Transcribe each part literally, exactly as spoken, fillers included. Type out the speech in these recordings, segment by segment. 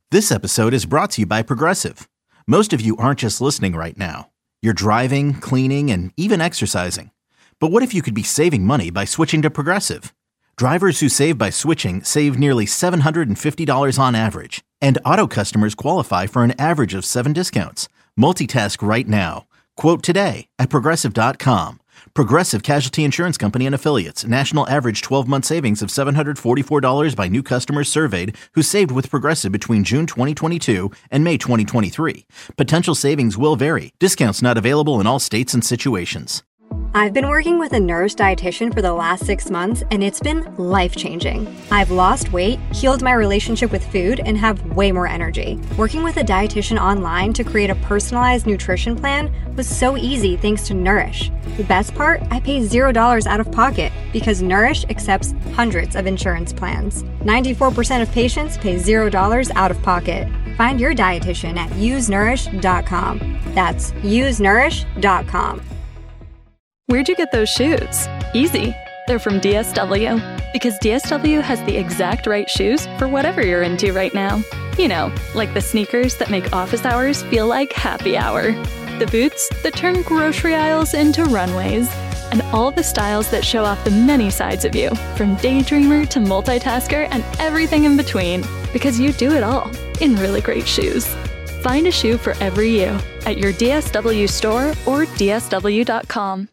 This episode is brought to you by Progressive. Most of you aren't just listening right now. You're driving, cleaning, and even exercising. But what if you could be saving money by switching to Progressive? Drivers who save by switching save nearly seven hundred fifty dollars on average. And auto customers qualify for an average of seven discounts. Multitask right now. Quote today at Progressive dot com. Progressive Casualty Insurance Company and Affiliates. National average twelve-month savings of seven hundred forty-four dollars by new customers surveyed who saved with Progressive between June twenty twenty-two and May twenty twenty-three. Potential savings will vary. Discounts not available in all states and situations. I've been working with a Nourish dietitian for the last six months, and it's been life-changing. I've lost weight, healed my relationship with food, and have way more energy. Working with a dietitian online to create a personalized nutrition plan was so easy thanks to Nourish. The best part? I pay zero dollars out of pocket because Nourish accepts hundreds of insurance plans. ninety-four percent of patients pay zero dollars out of pocket. Find your dietitian at use nourish dot com. That's use nourish dot com. Where'd you get those shoes? Easy. They're from D S W. Because D S W has the exact right shoes for whatever you're into right now. You know, like the sneakers that make office hours feel like happy hour. The boots that turn grocery aisles into runways. And all the styles that show off the many sides of you, from daydreamer to multitasker and everything in between. Because you do it all in really great shoes. Find a shoe for every you at your D S W store or D S W dot com.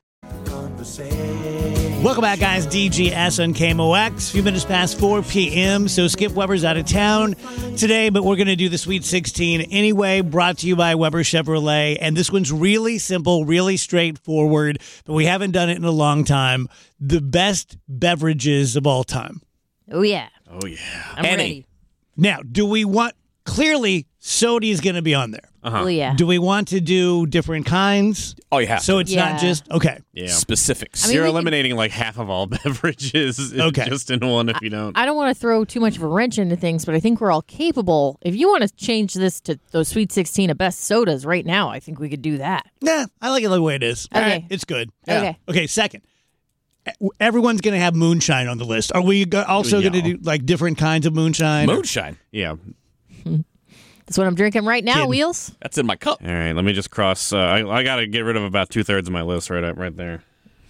Welcome back, guys. D G S on K M O X. A few minutes past four p.m., so Skip Weber's out of town today, but we're going to do the Sweet sixteen anyway, brought to you by Weber Chevrolet. And this one's really simple, really straightforward, but we haven't done it in a long time. The best beverages of all time. Oh, yeah. Oh, yeah. I'm Any. ready. Now, do we want... Clearly, soda is going to be on there. Uh-huh. Oh, yeah. Do we want to do different kinds? Oh, you have So to. it's Yeah. not just... Okay. Yeah. Specifics. I mean, You're we could- eliminating like half of all beverages Okay. just in one if you don't. I don't want to throw too much of a wrench into things, but I think we're all capable. If you want to change this to those Sweet sixteen of best sodas right now, I think we could do that. Nah, I like it the way it is. Okay. All right, it's good. Okay. Okay, second. Everyone's going to have moonshine on the list. Are we go- also Yeah. going to do like different kinds of moonshine? Moonshine. Yeah. That's what I'm drinking right now, Kidding. Wheels. That's in my cup. All right. Let me just cross. Uh, I, I got to get rid of about two thirds of my list right up, right there.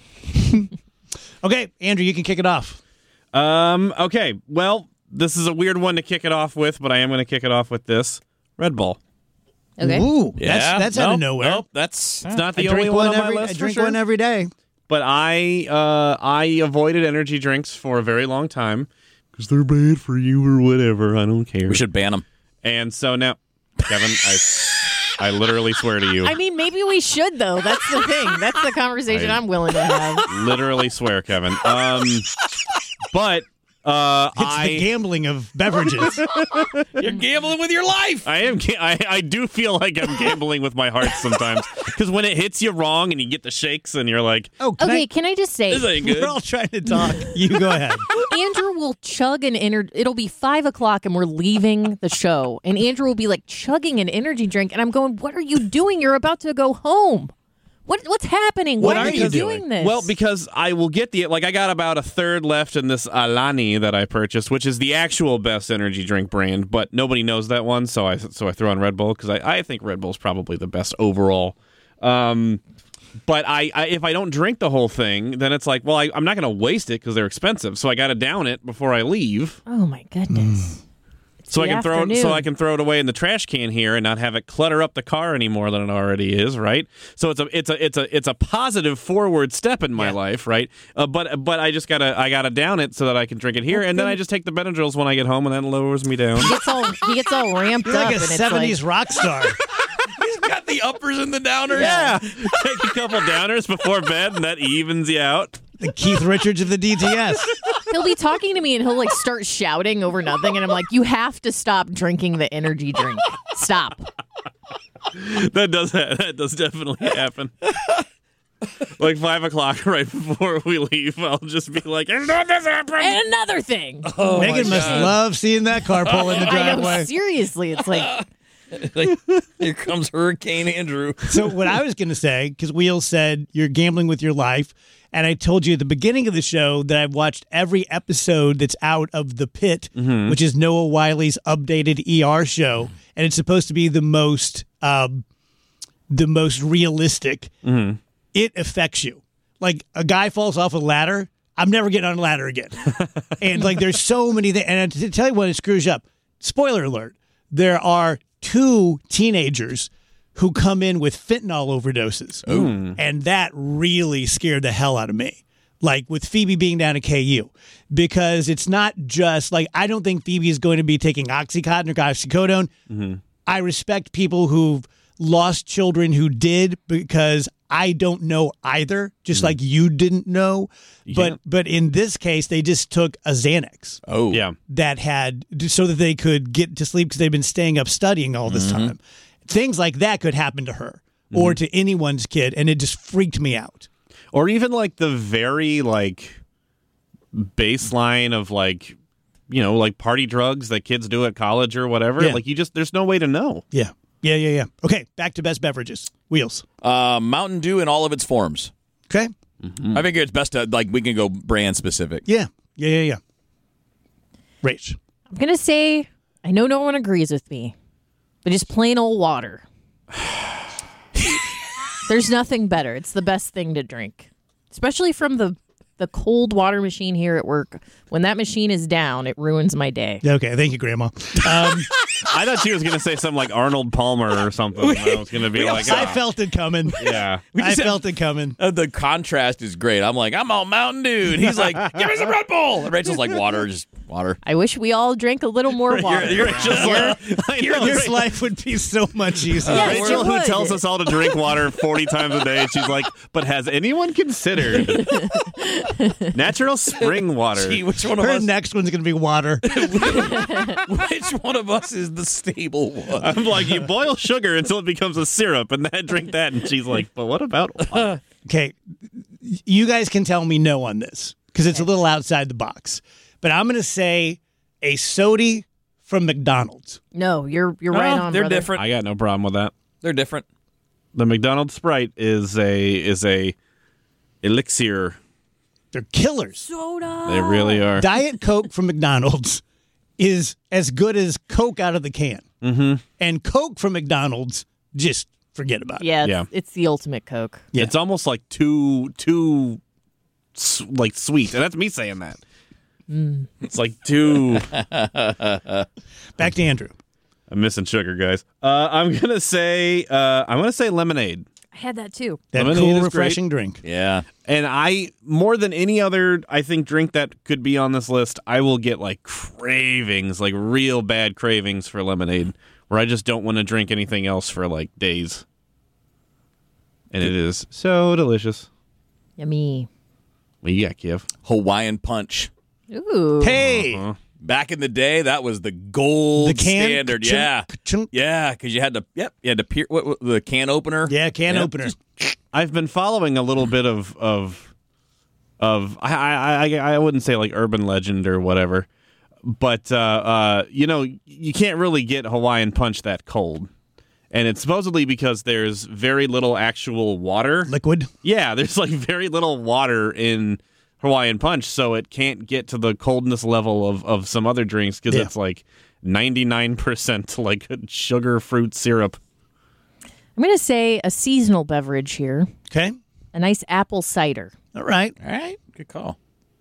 Okay, Andrew, you can kick it off. Um. Okay. Well, this is a weird one to kick it off with, but I am going to kick it off with this Red Bull. Okay. Ooh, Yeah. that's that's out of Nope, nowhere. Nope. That's It's not I the only drink one one on my every. list I for drink sure. one every day. But I uh, I avoided energy drinks for a very long time because they're bad for you or whatever. I don't care. we should ban them. And so now, Kevin, I, I literally swear to you, I mean, maybe we should, though. That's the thing. That's the conversation I- I'm willing to have. literally swear, Kevin. Um, but uh, It's I the gambling of beverages. You're gambling with your life. I am ga- I I do feel like I'm gambling with my heart sometimes because when it hits you wrong and you get the shakes and you're like, Oh, can Okay, I, can I just say, This ain't good. we're all trying to talk. You go ahead. Andrew will chug an ener- It'll be five o'clock and we're leaving the show, and Andrew will be like chugging an energy drink, and I'm going, "What are you doing? You're about to go home. What what's happening? What Why are are you you doing doing? this?" well, because I will get the like I got about a third left in this Alani that I purchased, which is the actual best energy drink brand, but nobody knows that one, so I so I throw on Red Bull because I, I think Red Bull's probably the best overall. Um, but I, I if I don't drink the whole thing, then it's like, well, I, I'm not going to waste it because they're expensive, so I got to down it before I leave. oh my goodness. It's So I the can throw it, afternoon. so I can throw it away in the trash can here and not have it clutter up the car any more than it already is, right? So it's a it's a it's a it's a positive forward step in my Yeah. life, right? Uh, but but I just gotta I gotta down it so that I can drink it here, and then I just take the Benadryls when I get home, and that lowers me down. He gets all he gets all ramped You're up, like a and it's seventies like, rock star. He's got the uppers and the downers. Yeah, take a couple downers before bed, and that evens you out. The Keith Richards of the D T S. he'll be talking to me and he'll like start shouting over nothing, and I'm like, "You have to stop drinking the energy drink. Stop." That does that does definitely happen. Like five o'clock right before we leave, I'll just be like, "And then this happened." And another thing. Oh, Megan my must God. love seeing that car pull in the I know, driveway. seriously, it's like Like, here comes Hurricane Andrew. So what I was going to say, because Wheels said you're gambling with your life, and I told you at the beginning of the show that I've watched every episode that's out of The Pit, Mm-hmm. which is Noah Wiley's updated E R show, and it's supposed to be the most um, the most realistic. Mm-hmm. It affects you. Like a guy falls off a ladder, I'm never getting on a ladder again. And like there's so many things, and to tell you what, it screws you up. Spoiler alert: there are two teenagers who come in with fentanyl overdoses. And that really scared the hell out of me. Like with Phoebe being down at K U. Because it's not just like, I don't think Phoebe is going to be taking Oxycontin or oxycodone. Mm-hmm. I respect people who've lost children who did, because I don't know either, just like you didn't know. But Yeah. but in this case, they just took a Xanax Oh. Yeah. that had, so that they could get to sleep because they've been staying up studying all this time. Things like that could happen to her or to anyone's kid, and it just freaked me out. Or even like the very like baseline of like, you know, like party drugs that kids do at college or whatever. Yeah. Like you just, there's no way to know. Yeah. Yeah, yeah, yeah. Okay, back to best beverages. Wheels. Uh, Mountain Dew in all of its forms. Okay. I figure it's best to, like, we can go brand specific. Yeah. Yeah, yeah, yeah. Rach. I'm going to say, I know no one agrees with me, but just plain old water. There's nothing better. It's the best thing to drink, especially from the the cold water machine here at work. When that machine is down, it ruins my day. Okay, thank you, Grandma. Um, I thought she was going to say something like Arnold Palmer or something. I was going to be like, I ah. felt it coming. Yeah. I just felt it coming. Uh, the contrast is great. I'm like, I'm all Mountain Dew. And he's like, give me some Red Bull. And Rachel's like, water, just water. I wish we all drank a little more water. You're, you're just like, I know, Your right? life would be so much easier. Yes, Rachel, it who would. tells us all to drink water forty times a day, she's like, but has anyone considered natural spring water? gee, which one of Her us? next one's going to be water. Which one of us is the stable one? I'm like, you boil sugar until it becomes a syrup, and then drink that. And she's like, but what about water? Okay, you guys can tell me no on this because it's a little outside the box. But I'm going to say a soda from McDonald's. No, you're you're right No, on. they're brother. different. I got no problem with that. They're different. The McDonald's Sprite is a is a elixir. They're killers. Soda. They really are. Diet Coke from McDonald's is as good as Coke out of the can. Mm-hmm. And Coke from McDonald's, just forget about it. Yeah, it's, Yeah. it's the ultimate Coke. Yeah. It's almost like too too s- like sweet, and that's me saying that. It's like too. Back to Andrew. I'm missing sugar, guys. Uh, I'm gonna say uh, I'm gonna say lemonade. I had that too. That Lemonade cool, is refreshing drink. Yeah. And I, more than any other, I think, drink that could be on this list, I will get like cravings, like real bad cravings for lemonade, where I just don't want to drink anything else for like days. And it is so delicious. Yummy. What you got, Kiev? Hawaiian Punch. Ooh. Hey, Back in the day, that was the gold the can standard. ka-chunk, Yeah. ka-chunk. Yeah, because you had to, yep, you had to, peer, what, what, the can opener. Yeah, can Yep. opener. I've been following a little bit of of of I I I, I wouldn't say like urban legend or whatever, but uh, uh, you know, you can't really get Hawaiian Punch that cold, and it's supposedly because there's very little actual water. Liquid. Yeah, there's like very little water in Hawaiian Punch, so it can't get to the coldness level of, of some other drinks because Yeah. it's like ninety-nine percent like sugar fruit syrup. I'm going to say a seasonal beverage here. Okay. A nice apple cider. All right. All right, good call.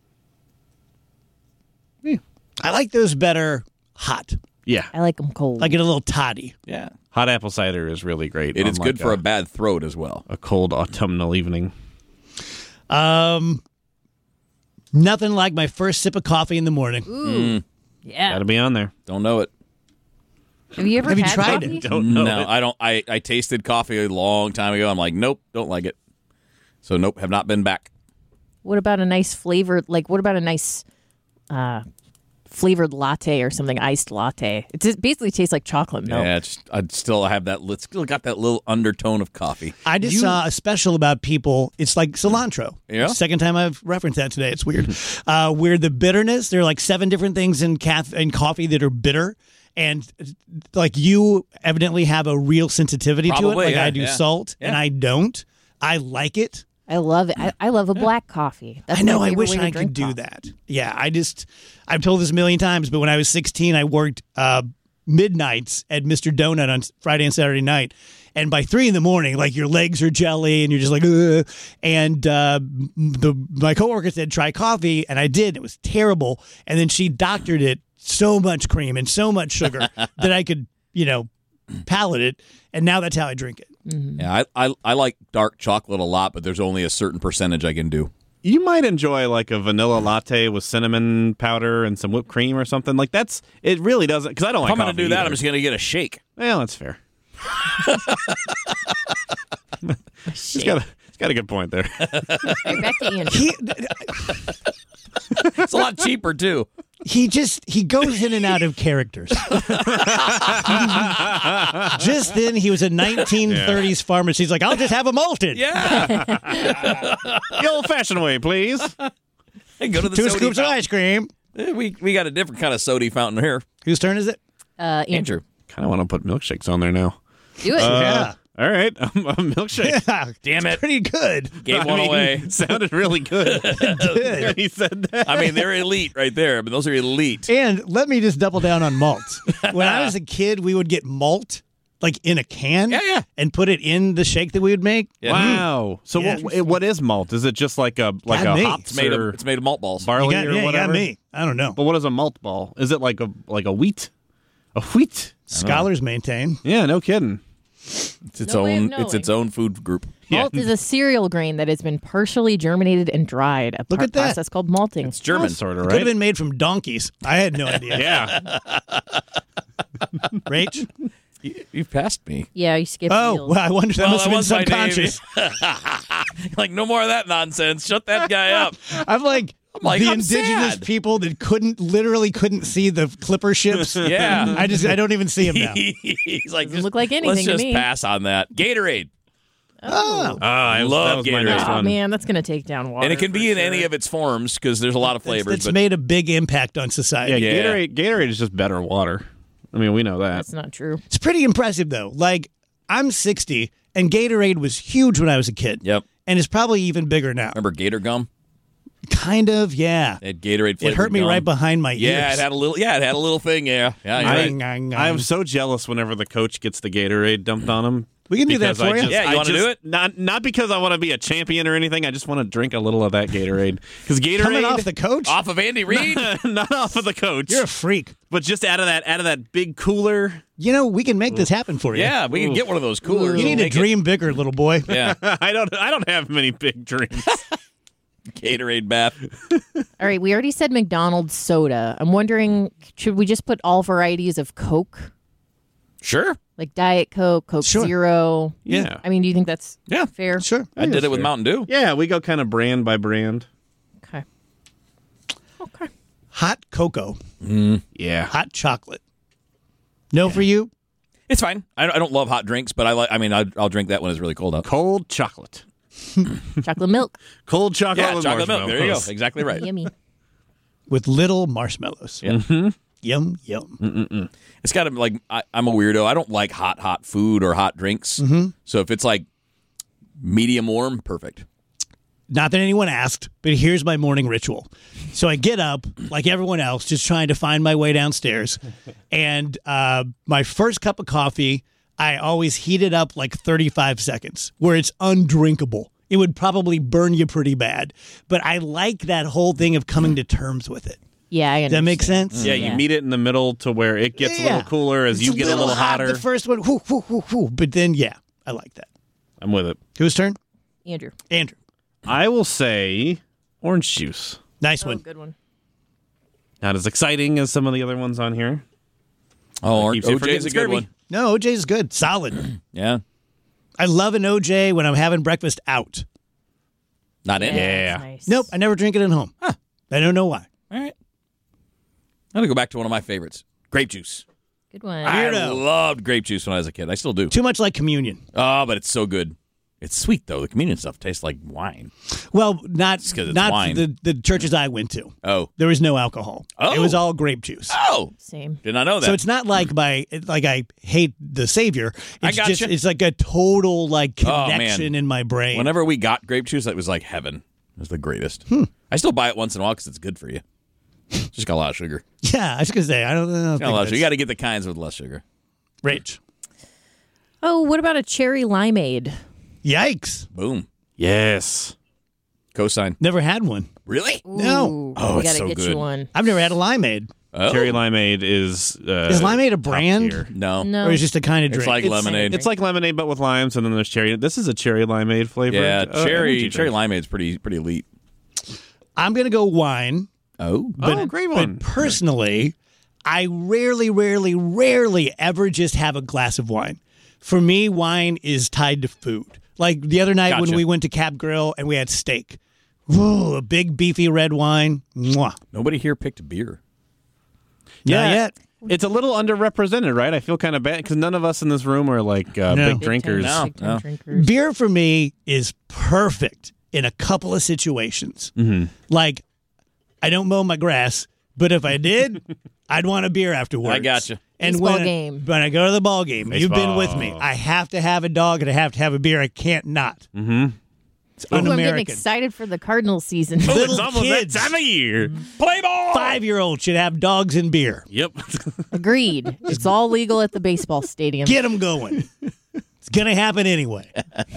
I like those better hot. Yeah, I like them cold. I get a little toddy. Yeah. hot apple cider is really great. It on is like good for a bad throat as well. a cold autumnal evening. Um, nothing like my first sip of coffee in the morning. Ooh. Yeah. Got to be on there. Don't know it. Have you ever Have you had tried coffee? it? Don't know. No, it. I don't. I, I tasted coffee a long time ago. I'm like, nope, don't like it. So nope, have not been back. What about a nice flavored, like, what about a nice uh, flavored latte or something, iced latte? It just basically tastes like chocolate milk. Yeah, it's, I still have that. It's still got that little undertone of coffee. I just saw a special about people. It's like cilantro. Yeah? Second time I've referenced that today. It's weird. uh, where the bitterness, there are like seven different things in, caf- in coffee that are bitter. And like you evidently have a real sensitivity to it, Probably, like yeah, I do yeah. salt, Yeah. and I don't. I like it. I love it. I, I love a black coffee. That's I know. my I favorite wish way to I drink could do coffee. that. Yeah, I just I've told this a million times, but when I was sixteen, I worked uh, midnights at Mister Donut on Friday and Saturday night, and by three in the morning, like your legs are jelly, and you're just like, ugh. And uh, the my coworker said try coffee, and I did. It was terrible, and then she doctored it so much cream and so much sugar that I could, you know, palate it, and now that's how I drink it. Yeah, I, I I like dark chocolate a lot, but there's only a certain percentage I can do. You might enjoy like a vanilla latte with cinnamon powder and some whipped cream or something. Like that's it. Really doesn't because I don't If like. I'm going to coffee do that, either. I'm just going to get a shake. Well, that's fair. He's got a, he's got a good point there. All right, back to Andrew. He It's a lot cheaper too. he just he goes in and out of characters. Just then, he was a nineteen thirties pharmacist. He's like, I'll just have a malted. Yeah. The old-fashioned way, please. Hey, go to the Two soda scoops of fountain. ice cream. Eh, We we got a different kind of soda fountain here. Whose turn is it? Uh, Andrew. Andrew. Kind of want to put milkshakes on there now. Do it. yeah. All right, um, a milkshake. Yeah. Damn It's it. pretty good. Gave I one mean, away. Sounded really good. Good. when he said that. I mean, they're elite right there, but those are elite. And let me just double down on malt. When I was a kid, we would get malt like in a can Yeah, yeah. and put it in the shake that we would make. Yeah. Wow. So Yeah. what, what is malt? Is it just like a like Got a me. hops It's made or of it's made of malt balls. You barley got, or yeah, you whatever? got me. I don't know. But what is a malt ball? Is it like a like a wheat? A wheat? Scholars maintain. Yeah, no kidding. It's its No way of own it's its knowing. own food group. Malt is a cereal grain that has been partially germinated and dried. A Look par- at that. process called malting. It's German. Sort of, Could have right? been made from donkeys. I had no idea. Yeah. Rach? You, you've passed me. Yeah, you skip Oh, meals. well, I wonder. That Well, must have that been was my name. subconscious. Like, no more of that nonsense. Shut that guy up. I'm like, like, the I'm indigenous sad. people that couldn't, literally couldn't see the clipper ships. Yeah. I just, I don't even see them now. He's like, Doesn't just- look like anything let's to just me. pass on that. Gatorade. Oh. Ah, I Love that was my Gatorade. next Oh, one. man, that's going to take down water. And it can be for in any sure. of its forms because there's a lot of flavors. It's but made a big impact on Yeah, society. Yeah. Gatorade. Gatorade is just better water. I mean, we know that. That's not true. It's pretty impressive, though. Like, I'm sixty, and Gatorade was huge when I was a kid. Yep. And it's probably even bigger now. Remember Gator gum? Kind of, yeah. It had Gatorade flavored It hurt me gum. right behind my Yeah, ears. it had a little. Yeah, it had a little thing. Yeah, yeah. You're I, right. Ngang, ngang. I'm so jealous whenever the coach gets the Gatorade dumped on him. We can do that Because for I you. just- Yeah, you I wanna just- do it? Not not because I want to be a champion or anything. I just want to drink a little of that Gatorade. Because Gatorade, Coming off the coach? Off of Andy Reid. not off of the coach, You're a freak. but just out of that out of that big cooler. You know, we can make this happen for you. Yeah, we can get one of those coolers. You need to Make it- dream bigger, little boy. Yeah, I don't I don't have many big dreams. Gatorade bath. All right, we already said McDonald's soda. I'm wondering, should we just put all varieties of Coke? Sure. Like Diet Coke, Coke Sure. Zero? Yeah. I mean, do you think that's Yeah. fair? Sure. I did it with Mountain Dew. Yeah, we go kind of brand by brand. Okay. Okay. Hot cocoa, Yeah. hot chocolate. No for you? It's fine. I don't, I don't love hot drinks, but I like. I mean, I'll, I'll drink that when it's really cold out. Cold chocolate. Chocolate milk. Cold chocolate Yeah, with chocolate milk. There you go. marshmallows. Exactly right. Yummy. With little marshmallows. Yeah. Yum, yum. It's got to like. I, I'm a weirdo. I don't like hot, hot food or hot drinks. Mm-hmm. So if it's like medium warm, perfect. Not that anyone asked, but here's my morning ritual. So I get up, like everyone else, just trying to find my way downstairs. And uh, my first cup of coffee, I always heat it up like thirty-five seconds, where it's undrinkable. It would probably burn you pretty bad. But I like that whole thing of coming to terms with it. Yeah, I Does that make understand. sense? Yeah, you Yeah. meet it in the middle to where it gets a Yeah. little cooler as It's you get a little hot hotter. The first one, whoo, whoo, whoo, whoo. But then, yeah, I like that. I'm with it. Whose turn? Andrew. Andrew. I will say orange juice. Nice Oh, one. good one. Not as exciting as some of the other ones on here. Oh, keeps you from O J's a getting good scurvy. one. No, O J's good. Solid. Yeah. I love an O J when I'm having breakfast out. Not in. Yeah. that's nice. Nope, I never drink it at home. I don't know why. All right. I'm gonna go back to one of my favorites. Grape juice. Good one. I Weirdo. loved grape juice when I was a kid. I still do. Too much like communion. Oh, but it's so good. It's sweet though. The communion stuff tastes like wine. Well, not 'cause it's not wine. the the churches I went to. Oh, There was no alcohol. Oh. It was all grape juice. oh, Same. did not know that. So it's not like my like I hate the Savior. I It's gotcha. just it's like a total like Oh, man. connection in my brain. Whenever we got grape juice, that was like heaven. It was the greatest. Hmm. I still buy it once in a while because it's good for you. Just got a lot of sugar. Yeah, I was gonna say I don't, I don't Got a think lot of that's sugar. You got to get the kinds with less sugar. Rach. Oh, what about a cherry limeade? Yikes! Boom. Yes. Cosign. Never had one. Really? No. Ooh, Oh, we it's gotta so get good. you one. I've never had a limeade. Oh. Cherry limeade is. Uh, Is limeade a top brand? tier. No. No. Or is it just a kind of It's drink? like It's lemonade. like- It's like lemonade, but with limes, and then there's cherry. This is a cherry limeade flavor. yeah, uh, cherry energy cherry drink. limeade's pretty pretty elite. I'm gonna go wine. Oh. But, Oh, great but one. personally, I rarely, rarely, rarely ever just have a glass of wine. For me, wine is tied to food. Like the other night when Gotcha. we went to Cap Grill and we had steak. Ooh, a big beefy red wine. Mwah. Nobody here picked beer. Not Yeah. yet. It's a little underrepresented, right? I feel kind of bad because none of us in this room are like uh, No. big drinkers. No. Big time no. drinkers. Beer for me is perfect in a couple of situations. Mm-hmm. Like, I don't mow my grass, but if I did, I'd want a beer afterwards. I gotcha. And Baseball when, game. when I go to the ball game, you've been with me. Baseball. I have to have a dog and I have to have a beer. I can't not. Mm-hmm. It's Ooh, I'm getting un-American. excited for the Cardinals season. Oh, Little it's almost kids. that time of year. Play ball. Five-year-olds should have dogs and beer. Yep. Agreed. It's all legal at the baseball stadium. Get them going. It's going to happen anyway.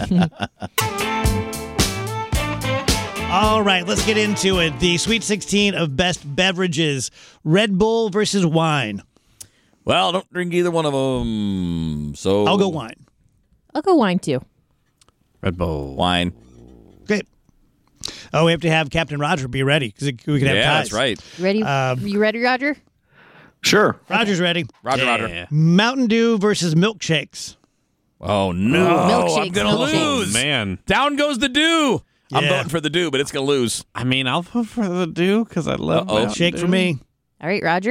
All right, let's get into it. The Sweet sixteen of best beverages. Red Bull versus wine. Well, I don't drink either one of them. So I'll go wine. I'll go wine too. Red Bull. Wine. Great. Oh, we have to have Captain Roger be ready because we could have Yeah, ties. that's right. You ready? Um, you ready, Roger? Sure. Roger's ready. Roger, Yeah. Roger. Mountain Dew versus milkshakes. Oh no! milkshakes, I'm gonna milkshakes. lose. Man. Down goes the dew. I'm Yeah. voting for the dew, but it's gonna lose. I mean, I'll vote for the Dew because I love Uh-oh. Mountain Shake Dew. for me. All right, Roger.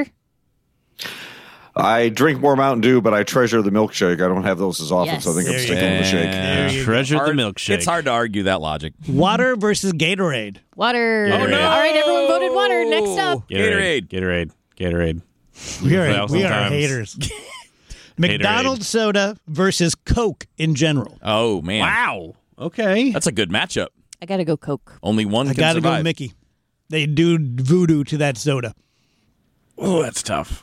I drink more Mountain Dew, but I treasure the milkshake. I don't have those as often, Yes. so I think There I'm you sticking with the shake. There you go. Treasure Hard- the milkshake. It's hard to argue that logic. Water versus Gatorade. Water. Oh, no. All right, everyone voted water. Next up. Gatorade. Gatorade. Gatorade. We are, Thousand we are times. haters. McDonald's soda versus Coke in general. Oh man! Wow. Okay. That's a good matchup. I gotta go Coke. Only one I can got to survive. go Mickey. They do voodoo to that soda. Oh, that's tough.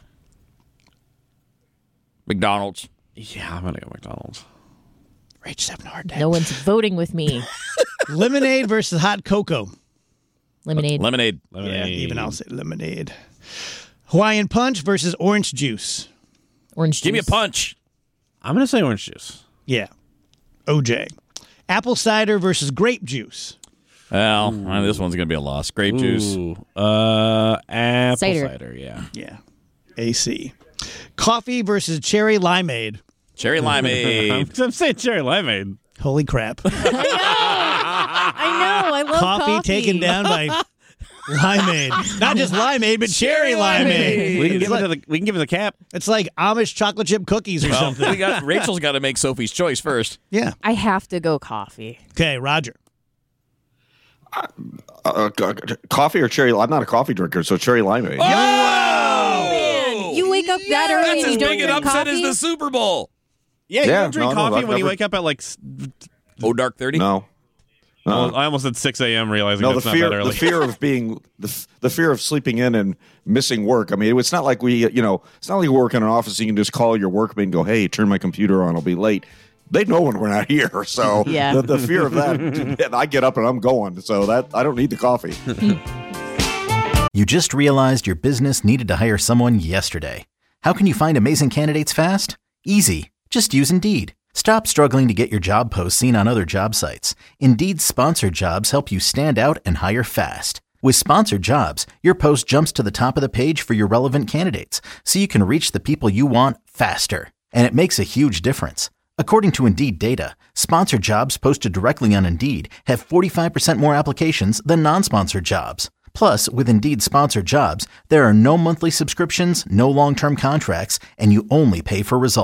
McDonald's. Yeah, I'm gonna go McDonald's. Rachel's having a hard time. No one's voting with me. Lemonade versus hot cocoa. Lemonade. Lemonade. Yeah, even I'll say lemonade. Hawaiian punch versus orange juice. Orange juice. Give me a punch. I'm gonna say orange juice. Yeah. O J. Apple cider versus grape juice. Well, uh, this one's gonna be a loss. Grape juice. Ooh. Uh, apple Cider. cider. Yeah. Yeah. A C. Coffee versus cherry limeade. Cherry limeade. I'm saying cherry limeade. Holy crap. I know. I love coffee, coffee. taken down by limeade. Not just limeade, but cherry limeade. We can give It's it to like, the. We can give it the cap. it's like Amish chocolate chip cookies or Well, something. we got Rachel's got to make Sophie's choice first. Yeah. I have to go coffee. Okay, Roger. Uh, c- coffee or cherry? I'm not a coffee drinker, so cherry limeade. Oh! Man, you wake up that early That's and as you don't big an drink upset coffee? as the Super Bowl. Yeah, you Yeah, don't drink no, no, coffee I've when you never- wake up at like. s- Oh, dark thirty. No. Oh, No. I almost said six a.m. realizing No, the that's not fear, that early. the fear of being, the, f- the fear of sleeping in and missing work. I mean, it's not like we, you know, it's not like we work in an office. You can just call your workmate and go, "Hey, turn my computer on. I'll be late." They know when we're not here, so Yeah. the, the fear of that. I get up and I'm going, so that I don't need the coffee. You just realized your business needed to hire someone yesterday. How can you find amazing candidates fast? Easy. Just use Indeed. Stop struggling to get your job posts seen on other job sites. Indeed's sponsored jobs help you stand out and hire fast. With sponsored jobs, your post jumps to the top of the page for your relevant candidates, so you can reach the people you want faster. And it makes a huge difference. According to Indeed data, sponsored jobs posted directly on Indeed have forty-five percent more applications than non-sponsored jobs. Plus, with Indeed sponsored jobs, there are no monthly subscriptions, no long-term contracts, and you only pay for results.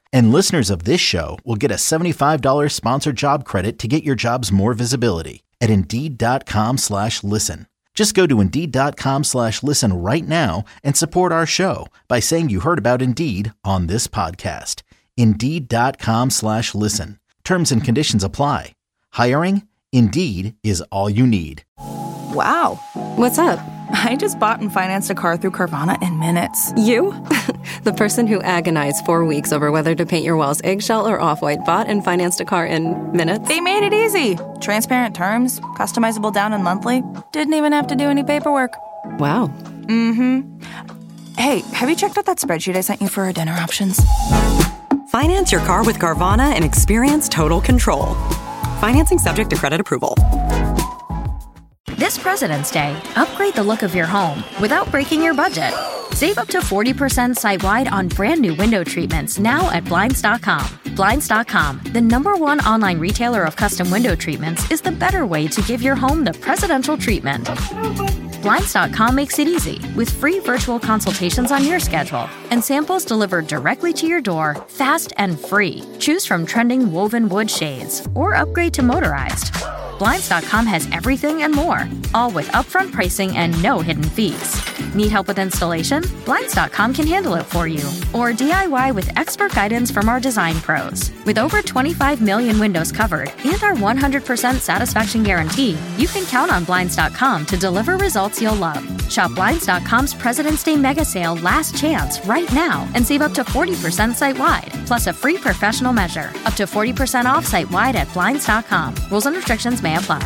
And listeners of this show will get a seventy-five dollars sponsored job credit to get your jobs more visibility at Indeed.com slash listen. Just go to Indeed.com slash listen right now and support our show by saying you heard about Indeed on this podcast. Indeed.com slash listen. Terms and conditions apply. Hiring? Indeed is all you need. Wow. What's up? I just bought and financed a car through Carvana in minutes. You? The person who agonized four weeks over whether to paint your walls eggshell or off-white bought and financed a car in minutes? They made it easy. Transparent terms, customizable down and monthly. Didn't even have to do any paperwork. Wow. Mm-hmm. Hey, have you checked out that spreadsheet I sent you for our dinner options? Finance your car with Carvana and experience total control. Financing subject to credit approval. This President's Day, upgrade the look of your home without breaking your budget. Save up to forty percent site-wide on brand new window treatments now at Blinds dot com. Blinds dot com, the number one online retailer of custom window treatments, is the better way to give your home the presidential treatment. Blinds dot com makes it easy with free virtual consultations on your schedule and samples delivered directly to your door, fast and free. Choose from trending woven wood shades or upgrade to motorized. Blinds dot com has everything and more, all with upfront pricing and no hidden fees. Need help with installation? Blinds dot com can handle it for you. Or D I Y with expert guidance from our design pros. With over twenty-five million windows covered and our one hundred percent satisfaction guarantee, you can count on Blinds dot com to deliver results you'll love. Shop Blinds dot com's President's Day Mega Sale Last Chance right now and save up to forty percent site-wide, plus a free professional measure. Up to forty percent off site-wide at Blinds dot com. Rules and restrictions may apply.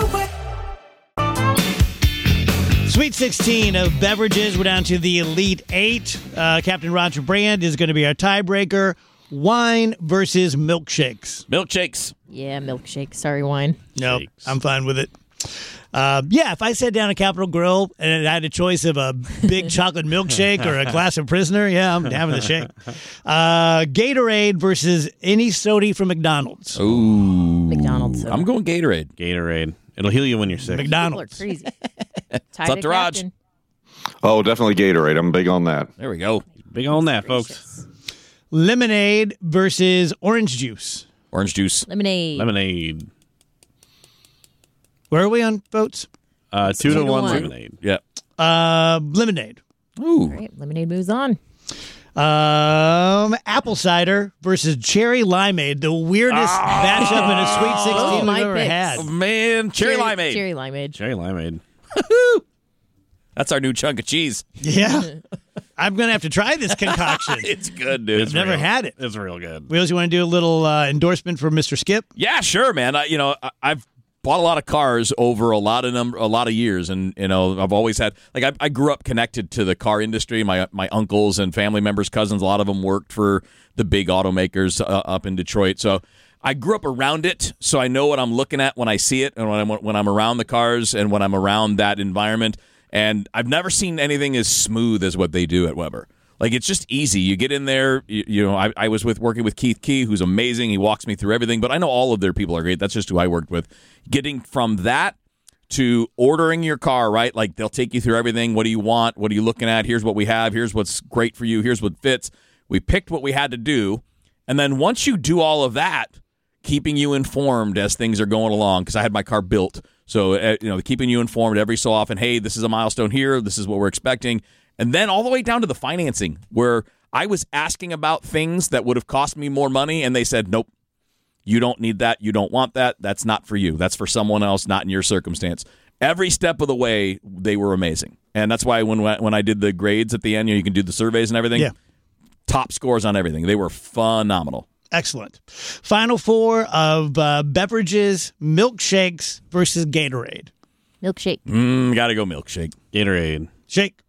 Sweet sixteen of beverages. We're down to the Elite Eight. Uh, Captain Roger Brand is going to be our tiebreaker. Wine versus milkshakes. Milkshakes. Yeah, milkshake. Sorry, wine. No, nope, I'm fine with it. Uh, yeah, if I sat down at Capitol Grill and I had a choice of a big chocolate milkshake or a glass of Prisoner, yeah, I'm having the shake. Uh, Gatorade versus any soda from McDonald's. Ooh. McDonald's soda. I'm going Gatorade. Gatorade. It'll heal you when you're sick. McDonald's. People are crazy. It's up to Raj. Oh, definitely Gatorade. I'm big on that. There we go. Big on that, folks. Lemonade versus orange juice. Orange juice. Lemonade. Lemonade. Where are we on votes? Uh, two, two to, to one, one. lemonade. Yeah. Uh, lemonade. Ooh. All right, lemonade moves on. Um, apple cider versus cherry limeade, the weirdest Oh. matchup in a Sweet sixteen my we've ever picks. had. Oh, man. Cherry, limeade. Cherry limeade. Cherry limeade. That's our new chunk of cheese. Yeah. I'm going to have to try this concoction. It's good, dude. I've never real. had it. It's real good. Wheels, you want to do a little uh, endorsement for Mister Skip? Yeah, sure, man. I, you know, I, I've bought a lot of cars over a lot of number, a lot of years, and you know, I've always had like I, I grew up connected to the car industry. My my uncles and family members, cousins, a lot of them worked for the big automakers uh, up in Detroit. So I grew up around it, so I know what I'm looking at when I see it, and when I'm when I'm around the cars, and when I'm around that environment. And I've never seen anything as smooth as what they do at Weber. Like, it's just easy. You get in there, you, you know, I, I was with working with Keith Key, who's amazing. He walks me through everything, but I know all of their people are great. That's just who I worked with. Getting from that to ordering your car, right? Like, they'll take you through everything. What do you want? What are you looking at? Here's what we have. Here's what's great for you. Here's what fits. We picked what we had to do. And then once you do all of that, keeping you informed as things are going along, because I had my car built. So, uh, you know, keeping you informed every so often, hey, this is a milestone here, this is what we're expecting. And then all the way down to the financing, where I was asking about things that would have cost me more money, and they said, nope, you don't need that, you don't want that, that's not for you. That's for someone else, not in your circumstance. Every step of the way, they were amazing. And that's why when when I did the grades at the end, you know, you can do the surveys and everything, yeah. Top scores on everything. They were phenomenal. Excellent. Final four of uh, beverages, milkshakes versus Gatorade. Milkshake. Mm, gotta go milkshake. Gatorade. Shake.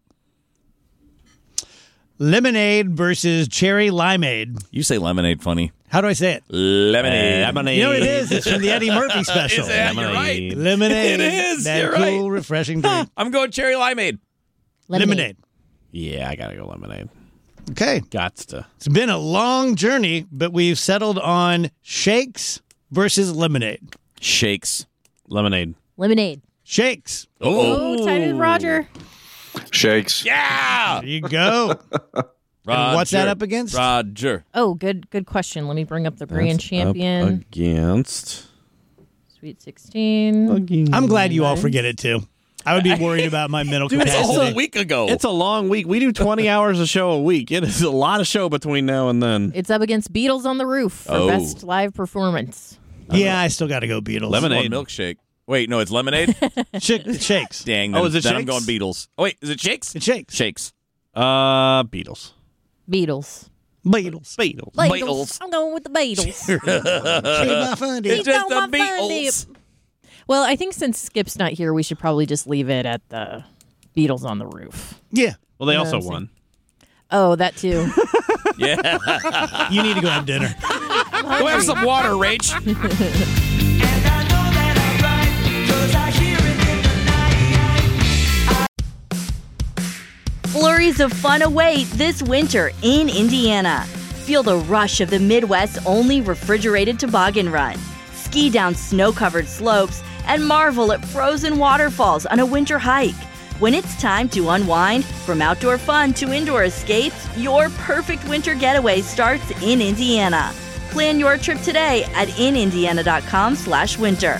Lemonade versus cherry limeade. You say lemonade funny. How do I say it? Lemonade. Lemonade. You know what it is? It's from the Eddie Murphy special. Is it? You're right. Lemonade. It is. That You're cool, right. refreshing drink. I'm going cherry limeade. Lemonade. Lemonade. Yeah, I gotta go lemonade. Okay. Gots to. It's been a long journey, but we've settled on shakes versus lemonade. Shakes. Lemonade. Lemonade. Shakes. Oh, Oh, tied with Roger. Shakes. yeah. There you go. Roger. what's that up against? Roger. Oh, good good question. Let me bring up the grand That's champion. Up against Sweet sixteen. I'm glad you all forget it, too. I would be worried about my mental Dude, it's capacity. a whole week ago. It's a long week. We do twenty hours of show a week. It is a lot of show between now and then. It's up against Beatles on the Roof for Oh. best live performance. Yeah, I still got to go Beatles. Lemonade. Or milkshake. Wait, no, it's lemonade. Shake, it shakes. Dang. Oh, then- is it then I'm Shakes? going Beatles. Oh, wait, is it shakes? It shakes. Shakes. Uh, Beatles. Beatles. Beatles. Beatles. Beatles. I'm going with the Beatles. Shake my fun dip. It's just Keep on the my fun Beatles. dip. Well, I think since Skip's not here, we should probably just leave it at the Beatles on the Roof. Yeah. Well, they You know also what I'm won. Oh, that too. Yeah. You need to go have dinner. Go have some water, Rach. Flurries of fun await this winter in Indiana. Feel the rush of the Midwest's only refrigerated toboggan run. Ski down snow-covered slopes and marvel at frozen waterfalls on a winter hike. When it's time to unwind, from outdoor fun to indoor escapes, your perfect winter getaway starts in Indiana. Plan your trip today at inindiana.com slash winter.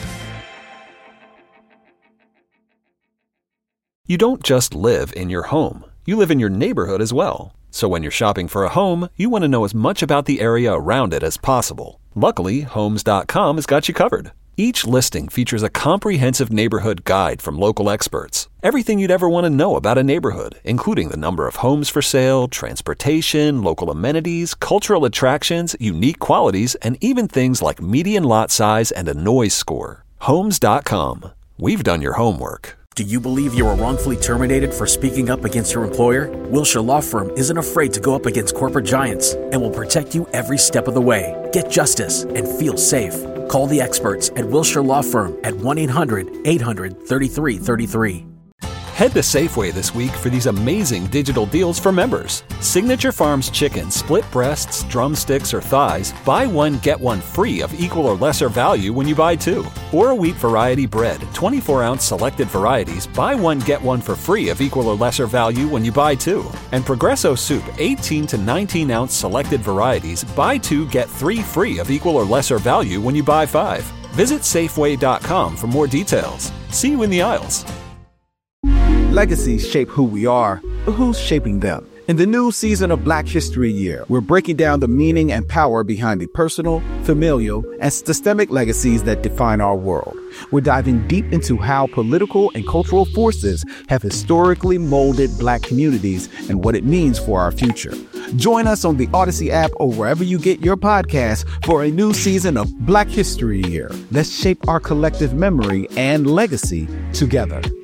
You don't just live in your home. You live in your neighborhood as well. So when you're shopping for a home, you want to know as much about the area around it as possible. Luckily, Homes dot com has got you covered. Each listing features a comprehensive neighborhood guide from local experts. Everything you'd ever want to know about a neighborhood, including the number of homes for sale, transportation, local amenities, cultural attractions, unique qualities, and even things like median lot size and a noise score. Homes dot com. We've done your homework. Do you believe you were wrongfully terminated for speaking up against your employer? Wilshire Law Firm isn't afraid to go up against corporate giants and will protect you every step of the way. Get justice and feel safe. Call the experts at Wilshire Law Firm at one eight hundred eight hundred thirty-three thirty-three. Head to Safeway this week for these amazing digital deals for members. Signature Farms chicken, split breasts, drumsticks, or thighs, buy one, get one free of equal or lesser value when you buy two. Or a wheat variety bread, twenty-four ounce selected varieties, buy one, get one for free of equal or lesser value when you buy two. And Progresso soup, eighteen to nineteen ounce selected varieties, buy two, get three free of equal or lesser value when you buy five. Visit Safeway dot com for more details. See you in the aisles. Legacies shape who we are, but who's shaping them? In the new season of Black History Year, we're breaking down the meaning and power behind the personal, familial, and systemic legacies that define our world. We're diving deep into how political and cultural forces have historically molded Black communities and what it means for our future. Join us on the Odyssey app or wherever you get your podcasts for a new season of Black History Year. Let's shape our collective memory and legacy together.